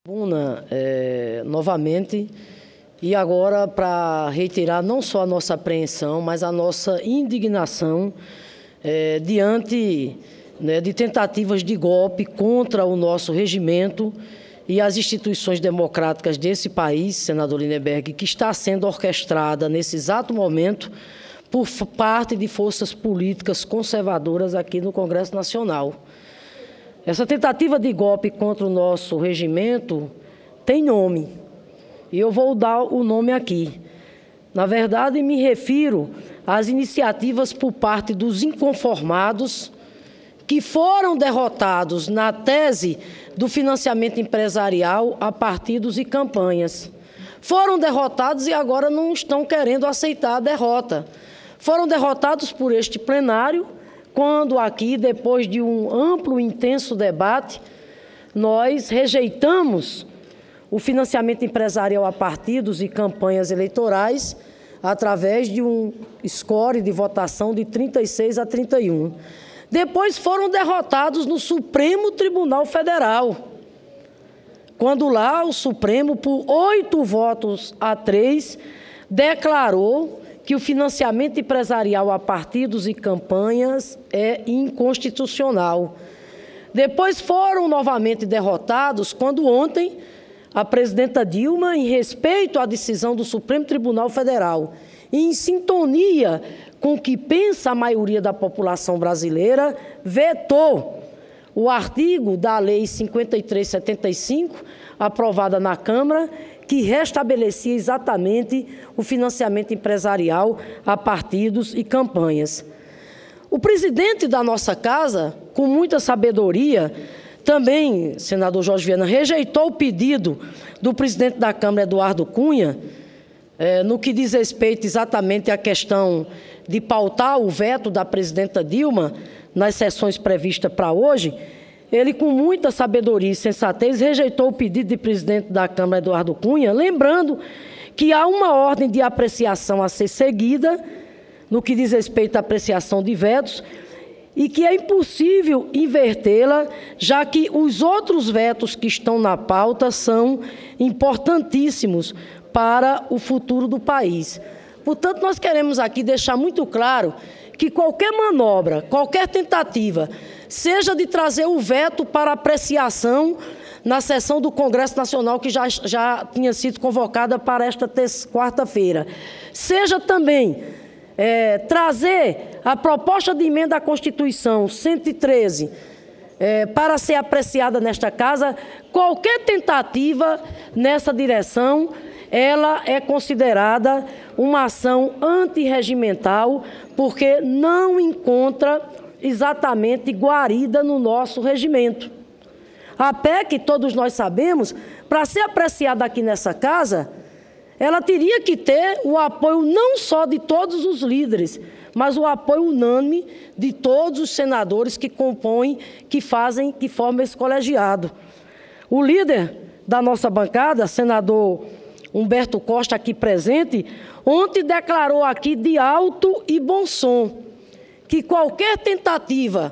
Tribuna novamente, e agora para reiterar não só a nossa apreensão, mas a nossa indignação diante de tentativas de golpe contra o nosso regimento e as instituições democráticas desse país, senador Lindenberg, que está sendo orquestrada nesse exato momento por parte de forças políticas conservadoras aqui no Congresso Nacional. Essa tentativa de golpe contra o nosso regimento tem nome, e eu vou dar o nome aqui. Na verdade, me refiro às iniciativas por parte dos inconformados que foram derrotados na tese do financiamento empresarial a partidos e campanhas. Foram derrotados e agora não estão querendo aceitar a derrota. Foram derrotados por este plenário, quando aqui, depois de um amplo e intenso debate, nós rejeitamos o financiamento empresarial a partidos e campanhas eleitorais através de um score de votação de 36 a 31. Depois foram derrotados no Supremo Tribunal Federal, quando lá o Supremo, por 8 votos a 3, declarou que o financiamento empresarial a partidos e campanhas é inconstitucional. Depois foram novamente derrotados quando ontem a presidenta Dilma, em respeito à decisão do Supremo Tribunal Federal e em sintonia com o que pensa a maioria da população brasileira, vetou o artigo da Lei 5375, aprovada na Câmara, que restabelecia exatamente o financiamento empresarial a partidos e campanhas. O presidente da nossa casa, com muita sabedoria, também, senador Jorge Viana, rejeitou o pedido do presidente da Câmara, Eduardo Cunha, no que diz respeito exatamente à questão de pautar o veto da presidenta Dilma nas sessões previstas para hoje. Ele, com muita sabedoria e sensatez, rejeitou o pedido do presidente da Câmara, Eduardo Cunha, lembrando que há uma ordem de apreciação a ser seguida, no que diz respeito à apreciação de vetos, e que é impossível invertê-la, já que os outros vetos que estão na pauta são importantíssimos para o futuro do país. Portanto, nós queremos aqui deixar muito claro que qualquer manobra, qualquer tentativa, seja de trazer o veto para apreciação na sessão do Congresso Nacional, que já tinha sido convocada para esta quarta-feira, seja também trazer a proposta de emenda à Constituição 113 para ser apreciada nesta casa, qualquer tentativa nessa direção, ela é considerada uma ação antirregimental, porque não encontra exatamente guarida no nosso regimento. A PEC, todos nós sabemos, para ser apreciada aqui nessa casa, ela teria que ter o apoio não só de todos os líderes, mas o apoio unânime de todos os senadores que compõem, que formam esse colegiado. O líder da nossa bancada, senador Humberto Costa, aqui presente, ontem declarou aqui de alto e bom som que qualquer tentativa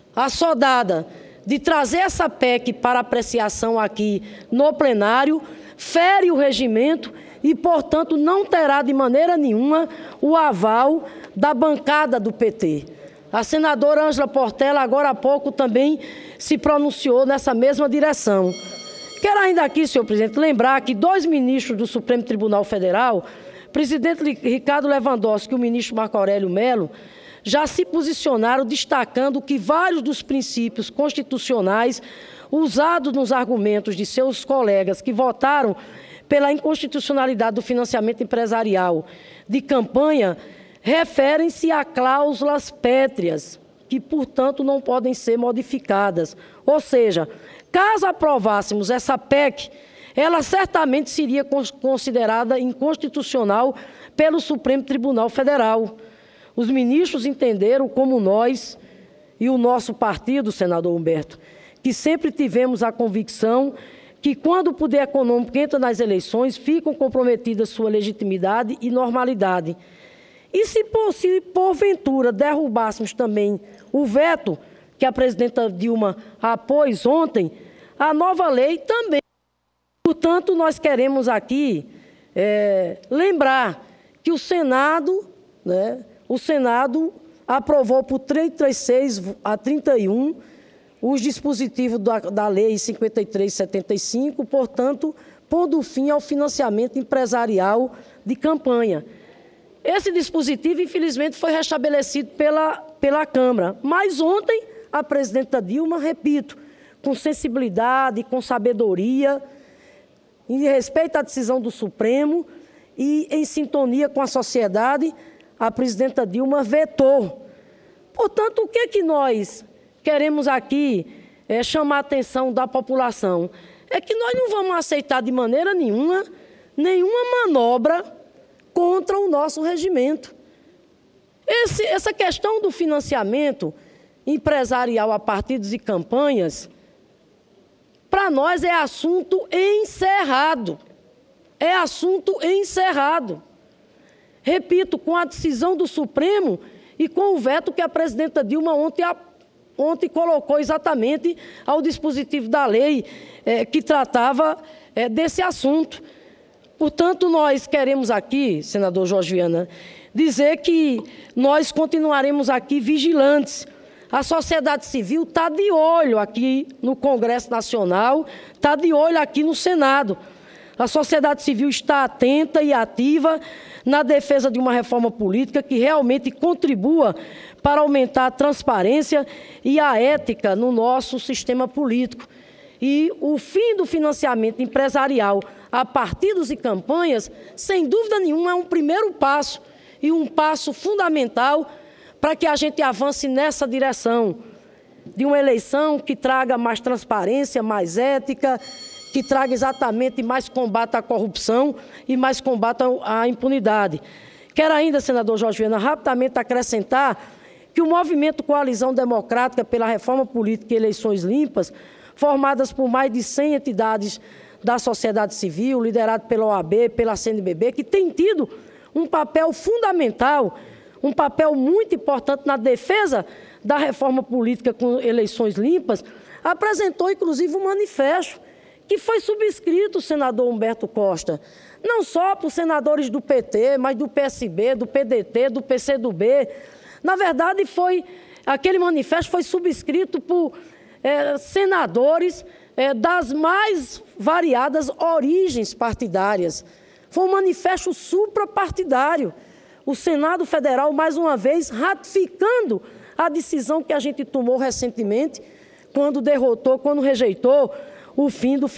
assodada de trazer essa PEC para apreciação aqui no plenário fere o regimento e, portanto, não terá de maneira nenhuma o aval da bancada do PT. A senadora Ângela Portela, agora há pouco, também se pronunciou nessa mesma direção. Quero ainda aqui, senhor presidente, lembrar que 2 ministros do Supremo Tribunal Federal, o presidente Ricardo Lewandowski e o ministro Marco Aurélio Mello, já se posicionaram destacando que vários dos princípios constitucionais usados nos argumentos de seus colegas que votaram pela inconstitucionalidade do financiamento empresarial de campanha referem-se a cláusulas pétreas, que, portanto, não podem ser modificadas. Ou seja, caso aprovássemos essa PEC, ela certamente seria considerada inconstitucional pelo Supremo Tribunal Federal. Os ministros entenderam, como nós e o nosso partido, senador Humberto, que sempre tivemos a convicção que, quando o poder econômico entra nas eleições, ficam comprometidas sua legitimidade e normalidade. E se porventura derrubássemos também o veto que a presidenta Dilma apôs ontem, a nova lei também Portanto, nós queremos aqui lembrar que o Senado aprovou por 336 a 31 os dispositivos da Lei 5375, portanto, pondo fim ao financiamento empresarial de campanha. Esse dispositivo, infelizmente, foi restabelecido pela Câmara, mas ontem a presidenta Dilma, repito, com sensibilidade, com sabedoria, em respeito à decisão do Supremo e em sintonia com a sociedade, a presidenta Dilma vetou. Portanto, o que é que nós queremos aqui chamar a atenção da população? É que nós não vamos aceitar de maneira nenhuma manobra contra o nosso regimento. Essa questão do financiamento empresarial a partidos e campanhas, para nós é assunto encerrado. É assunto encerrado. Repito, com a decisão do Supremo e com o veto que a presidenta Dilma ontem colocou exatamente ao dispositivo da lei que tratava desse assunto. Portanto, nós queremos aqui, senador Jorge Viana, dizer que nós continuaremos aqui vigilantes. A sociedade civil está de olho aqui no Congresso Nacional, está de olho aqui no Senado. A sociedade civil está atenta e ativa na defesa de uma reforma política que realmente contribua para aumentar a transparência e a ética no nosso sistema político. E o fim do financiamento empresarial a partidos e campanhas, sem dúvida nenhuma, é um primeiro passo e um passo fundamental para que a gente avance nessa direção de uma eleição que traga mais transparência, mais ética, que traga exatamente mais combate à corrupção e mais combate à impunidade. Quero ainda, senador Jorge Viana, rapidamente acrescentar que o movimento Coalizão Democrática pela Reforma Política e Eleições Limpas, formadas por mais de 100 entidades da sociedade civil, liderado pela OAB, pela CNBB, que tem tido um papel fundamental, um papel muito importante na defesa da reforma política com eleições limpas, apresentou, inclusive, um manifesto que foi subscrito, senador Humberto Costa, não só por senadores do PT, mas do PSB, do PDT, do PCdoB. Na verdade, aquele manifesto foi subscrito por senadores das mais variadas origens partidárias. Foi um manifesto suprapartidário. O Senado Federal, mais uma vez, ratificando a decisão que a gente tomou recentemente, quando rejeitou o fim do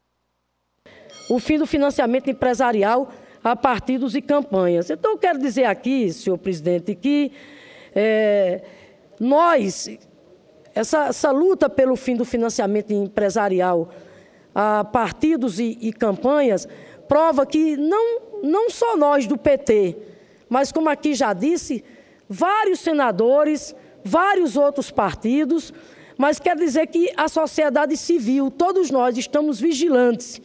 financiamento empresarial a partidos e campanhas. Então, eu quero dizer aqui, senhor presidente, que essa luta pelo fim do financiamento empresarial a partidos e campanhas prova que não só nós do PT, mas, como aqui já disse, vários senadores, vários outros partidos, mas quer dizer que a sociedade civil, todos nós estamos vigilantes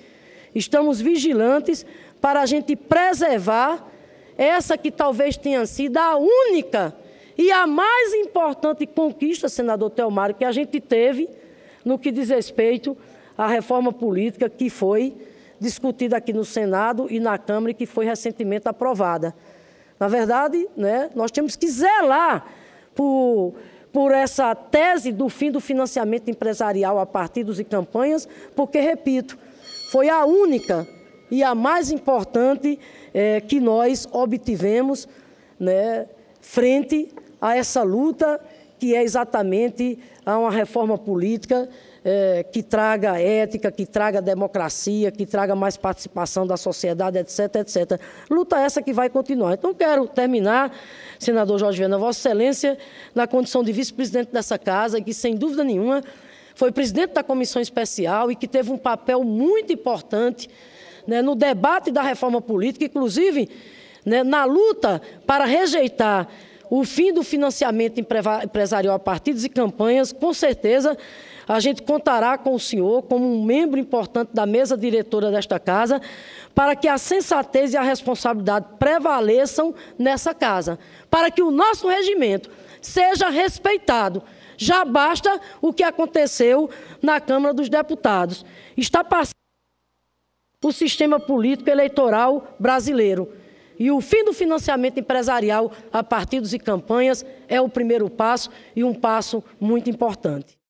para a gente preservar essa que talvez tenha sido a única e a mais importante conquista, senador Telmário, que a gente teve no que diz respeito à reforma política que foi discutida aqui no Senado e na Câmara e que foi recentemente aprovada. Na verdade, nós temos que zelar por essa tese do fim do financiamento empresarial a partidos e campanhas, porque, repito, foi a única e a mais importante que nós obtivemos frente a essa luta que é exatamente a uma reforma política que traga ética, que traga democracia, que traga mais participação da sociedade, etc, etc. Luta essa que vai continuar. Então, quero terminar, senador Jorge Viana, Vossa Excelência, na condição de vice-presidente dessa casa, que, sem dúvida nenhuma, foi presidente da comissão especial e que teve um papel muito importante no debate da reforma política, inclusive na luta para rejeitar o fim do financiamento empresarial a partidos e campanhas. Com certeza, a gente contará com o senhor como um membro importante da mesa diretora desta casa, para que a sensatez e a responsabilidade prevaleçam nessa casa, para que o nosso regimento seja respeitado. Já basta o que aconteceu na Câmara dos Deputados. Está passando o sistema político eleitoral brasileiro. E o fim do financiamento empresarial a partidos e campanhas é o primeiro passo e um passo muito importante.